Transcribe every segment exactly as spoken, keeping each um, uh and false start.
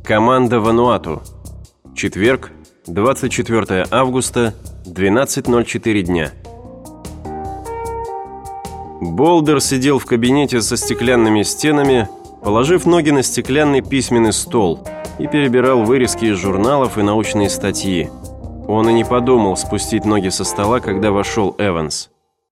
Команда Вануату. Четверг, двадцать четвёртое августа, двенадцать ноль четыре дня. Болдер сидел в кабинете со стеклянными стенами, положив ноги на стеклянный письменный стол, и перебирал вырезки из журналов и научные статьи. Он и не подумал спустить ноги со стола, когда вошел Эванс.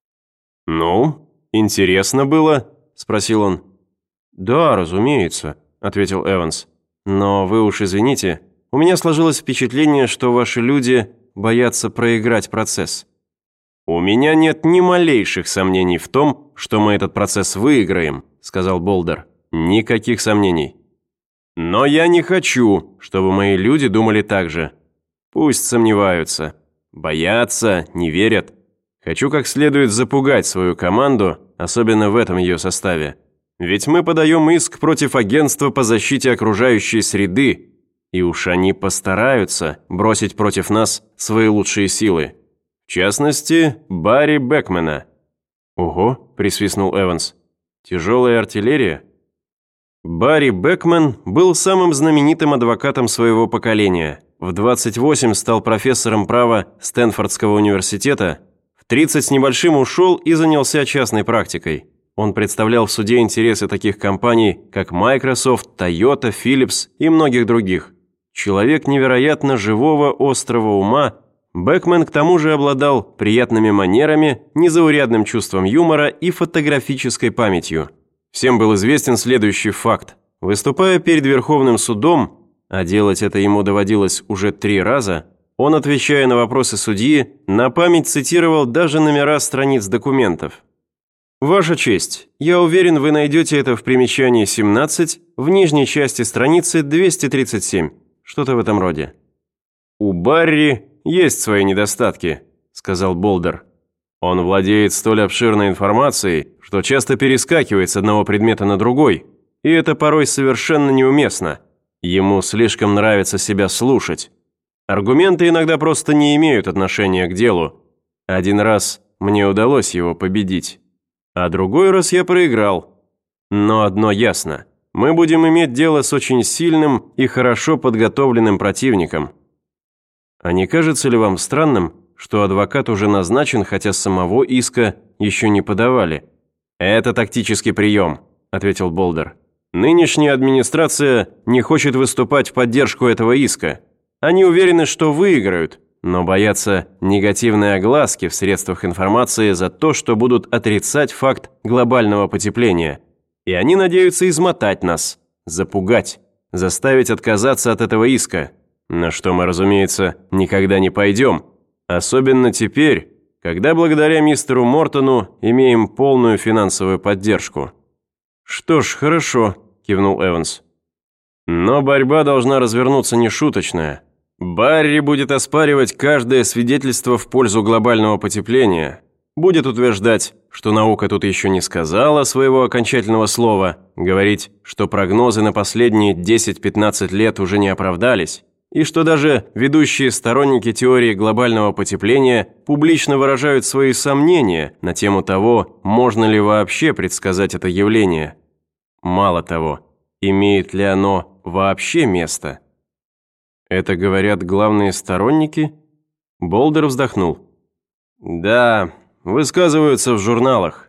«Ну, интересно было?» – спросил он. «Да, разумеется», – ответил Эванс. «Но вы уж извините, у меня сложилось впечатление, что ваши люди боятся проиграть процесс». «У меня нет ни малейших сомнений в том, что мы этот процесс выиграем», – сказал Болдер. «Никаких сомнений. Но я не хочу, чтобы мои люди думали так же. Пусть сомневаются, боятся, не верят. Хочу как следует запугать свою команду, особенно в этом ее составе. Ведь мы подаем иск против агентства по защите окружающей среды, и уж они постараются бросить против нас свои лучшие силы. В частности, Барри Бекмана». «Ого», – присвистнул Эванс. «Тяжелая артиллерия?» Барри Бекман был самым знаменитым адвокатом своего поколения. В двадцать восемь стал профессором права Стэнфордского университета, в тридцать с небольшим ушел и занялся частной практикой. Он представлял в суде интересы таких компаний, как Microsoft, Toyota, Philips и многих других. Человек невероятно живого, острого ума, Бекман к тому же обладал приятными манерами, незаурядным чувством юмора и фотографической памятью. Всем был известен следующий факт. Выступая перед Верховным судом, а делать это ему доводилось уже три раза, он, отвечая на вопросы судьи, на память цитировал даже номера страниц документов. «Ваша честь, я уверен, вы найдете это в примечании семнадцать, в нижней части страницы двести тридцать семь». Что-то в этом роде. «У Барри есть свои недостатки», – сказал Болдер. «Он владеет столь обширной информацией, что часто перескакивает с одного предмета на другой, и это порой совершенно неуместно. Ему слишком нравится себя слушать. Аргументы иногда просто не имеют отношения к делу. Один раз мне удалось его победить, а другой раз я проиграл. Но одно ясно. Мы будем иметь дело с очень сильным и хорошо подготовленным противником». «А не кажется ли вам странным, что адвокат уже назначен, хотя самого иска еще не подавали?» «Это тактический прием», – ответил Болдер. «Нынешняя администрация не хочет выступать в поддержку этого иска. Они уверены, что выиграют, но боятся негативной огласки в средствах информации за то, что будут отрицать факт глобального потепления. И они надеются измотать нас, запугать, заставить отказаться от этого иска, на что мы, разумеется, никогда не пойдем. Особенно теперь, когда благодаря мистеру Мортону имеем полную финансовую поддержку». «Что ж, хорошо», – кивнул Эванс. «Но борьба должна развернуться нешуточная. Барри будет оспаривать каждое свидетельство в пользу глобального потепления, будет утверждать, что наука тут еще не сказала своего окончательного слова, говорить, что прогнозы на последние десять-пятнадцать лет уже не оправдались, и что даже ведущие сторонники теории глобального потепления публично выражают свои сомнения на тему того, можно ли вообще предсказать это явление. Мало того, имеет ли оно вообще место? Это говорят главные сторонники? Болдер вздохнул. Да, высказываются в журналах.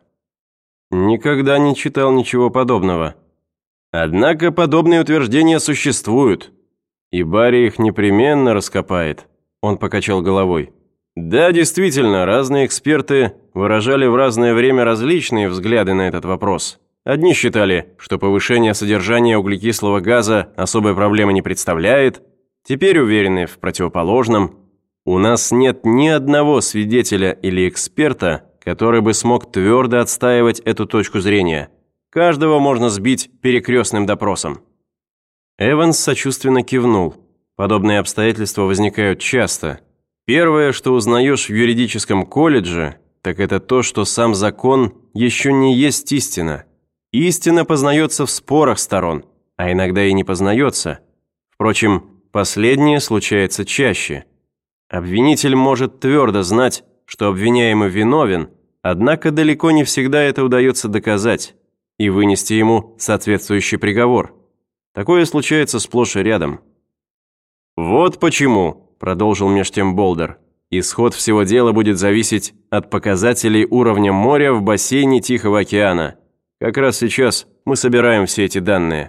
Никогда не читал ничего подобного. Однако подобные утверждения существуют. И Барри их непременно раскопает. Он покачал головой. Да, действительно, разные эксперты выражали в разное время различные взгляды на этот вопрос. Одни считали, что повышение содержания углекислого газа особой проблемы не представляет, теперь уверены в противоположном. У нас нет ни одного свидетеля или эксперта, который бы смог твердо отстаивать эту точку зрения. Каждого можно сбить перекрестным допросом. Эванс сочувственно кивнул. Подобные обстоятельства возникают часто. Первое, что узнаешь в юридическом колледже, так это то, что сам закон еще не есть истина. Истина познается в спорах сторон, а иногда и не познается. Впрочем, последнее случается чаще. Обвинитель может твердо знать, что обвиняемый виновен, однако далеко не всегда это удается доказать и вынести ему соответствующий приговор. Такое случается сплошь и рядом. «Вот почему», – продолжил меж тем Болдер, «исход всего дела будет зависеть от показателей уровня моря в бассейне Тихого океана. Как раз сейчас мы собираем все эти данные».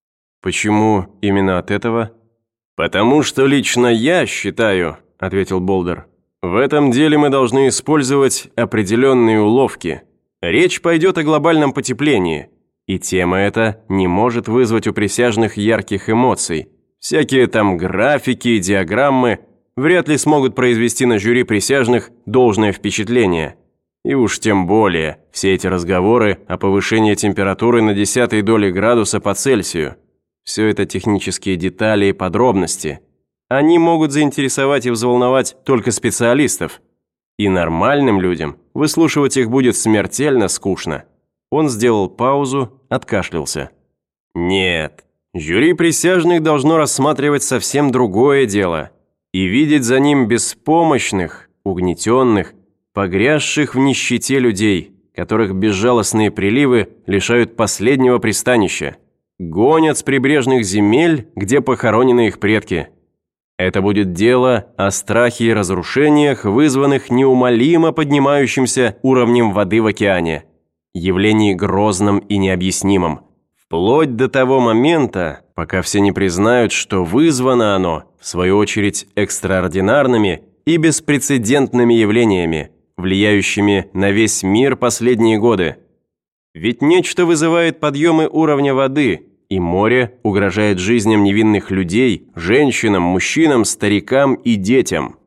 «Почему именно от этого?» «Потому что лично я считаю», – ответил Болдер, «в этом деле мы должны использовать определенные уловки. Речь пойдет о глобальном потеплении, и тема эта не может вызвать у присяжных ярких эмоций. Всякие там графики и диаграммы вряд ли смогут произвести на жюри присяжных должное впечатление. И уж тем более все эти разговоры о повышении температуры на десятой доли градуса по Цельсию. Все это технические детали и подробности. Они могут заинтересовать и взволновать только специалистов. И нормальным людям выслушивать их будет смертельно скучно». Он сделал паузу, откашлялся. «Нет, жюри присяжных должно рассматривать совсем другое дело и видеть за ним беспомощных, угнетенных, погрязших в нищете людей, которых безжалостные приливы лишают последнего пристанища, гонят с прибрежных земель, где похоронены их предки. Это будет дело о страхе и разрушениях, вызванных неумолимо поднимающимся уровнем воды в океане, явлении грозном и необъяснимом, вплоть до того момента, пока все не признают, что вызвано оно, в свою очередь, экстраординарными и беспрецедентными явлениями, влияющими на весь мир последние годы. Ведь нечто вызывает подъемы уровня воды, и море угрожает жизням невинных людей, женщинам, мужчинам, старикам и детям.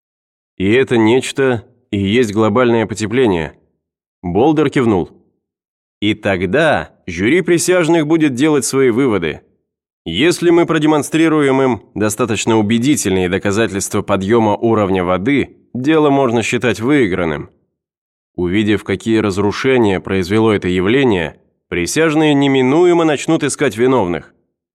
И это нечто и есть глобальное потепление. Болдер кивнул. И тогда жюри присяжных будет делать свои выводы. Если мы продемонстрируем им достаточно убедительные доказательства подъема уровня воды, дело можно считать выигранным. Увидев, какие разрушения произвело это явление, присяжные неминуемо начнут искать виновных.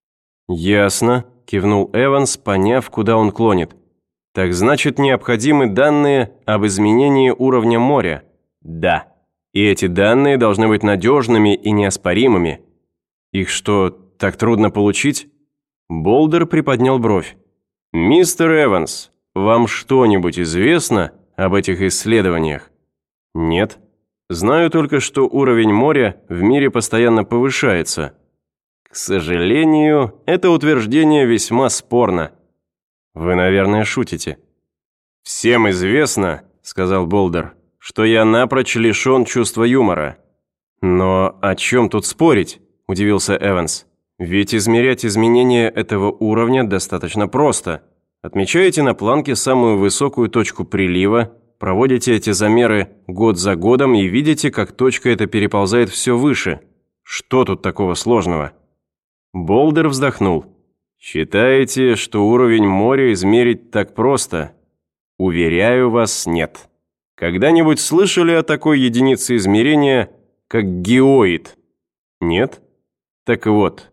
«Ясно», – кивнул Эванс, поняв, куда он клонит. «Так значит, необходимы данные об изменении уровня моря?» «Да. И эти данные должны быть надежными и неоспоримыми». «Их что, так трудно получить?» Болдер приподнял бровь. «Мистер Эванс, вам что-нибудь известно об этих исследованиях?» «Нет. Знаю только, что уровень моря в мире постоянно повышается». «К сожалению, это утверждение весьма спорно». «Вы, наверное, шутите». «Всем известно, — сказал Болдер, — что я напрочь лишен чувства юмора». «Но о чем тут спорить?» – удивился Эванс. «Ведь измерять изменения этого уровня достаточно просто. Отмечаете на планке самую высокую точку прилива, проводите эти замеры год за годом и видите, как точка эта переползает все выше. Что тут такого сложного?» Болдер вздохнул. «Считаете, что уровень моря измерить так просто? Уверяю вас, нет. Когда-нибудь слышали о такой единице измерения, как геоид? Нет? Так вот,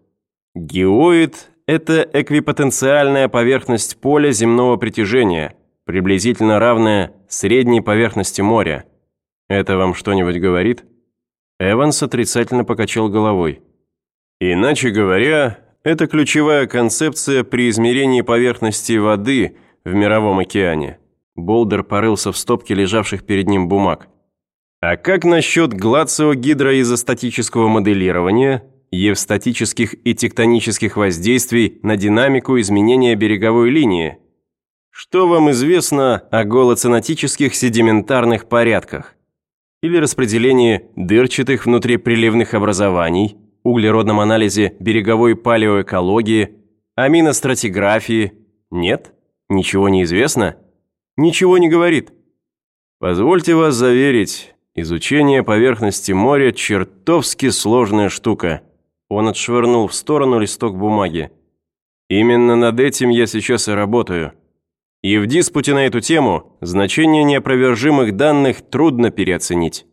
геоид – это эквипотенциальная поверхность поля земного притяжения, приблизительно равная средней поверхности моря. Это вам что-нибудь говорит?» Эванс отрицательно покачал головой. «Иначе говоря, это ключевая концепция при измерении поверхности воды в мировом океане». Болдер порылся в стопке лежавших перед ним бумаг. «А как насчет глациогидроизостатического моделирования, евстатических и тектонических воздействий на динамику изменения береговой линии? Что вам известно о голоценотических седиментарных порядках? Или распределении дырчатых внутриприливных образований, углеродном анализе береговой палеоэкологии, аминостратиграфии? Нет? Ничего не известно? Ничего не говорит? Позвольте вас заверить, изучение поверхности моря чертовски сложная штука». Он отшвырнул в сторону листок бумаги. «Именно над этим я сейчас и работаю. И в диспуте на эту тему значение неопровержимых данных трудно переоценить.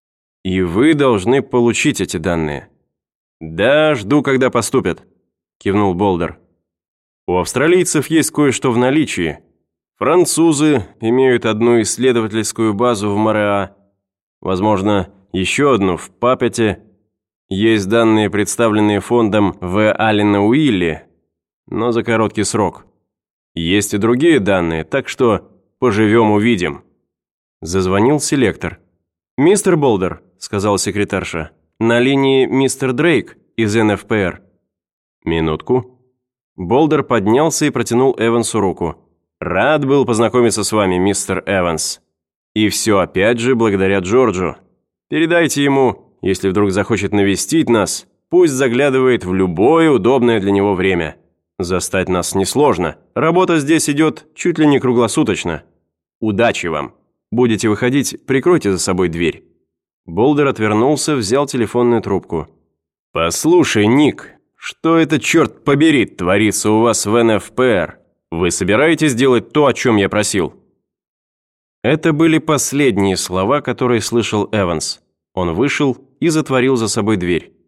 И вы должны получить эти данные». «Да, жду, когда поступят», – кивнул Болдер. «У австралийцев есть кое-что в наличии. Французы имеют одну исследовательскую базу в Мореа, возможно, еще одну в Папете. Есть данные, представленные фондом В. Аллена Уилли, но за короткий срок. Есть и другие данные, так что поживем-увидим». Зазвонил селектор. «Мистер Болдер», — сказала секретарша, — «на линии мистер Дрейк из эн эф пэ эр». «Минутку». Болдер поднялся и протянул Эвансу руку. «Рад был познакомиться с вами, мистер Эванс. И все опять же благодаря Джорджу. Передайте ему, если вдруг захочет навестить нас, пусть заглядывает в любое удобное для него время. Застать нас несложно. Работа здесь идет чуть ли не круглосуточно. Удачи вам. Будете выходить, прикройте за собой дверь». Болдер отвернулся, взял телефонную трубку. «Послушай, Ник, что это, черт побери, творится у вас в эн эф пэ эр? Вы собираетесь делать то, о чем я просил?» Это были последние слова, которые слышал Эванс. Он вышел и затворил за собой дверь.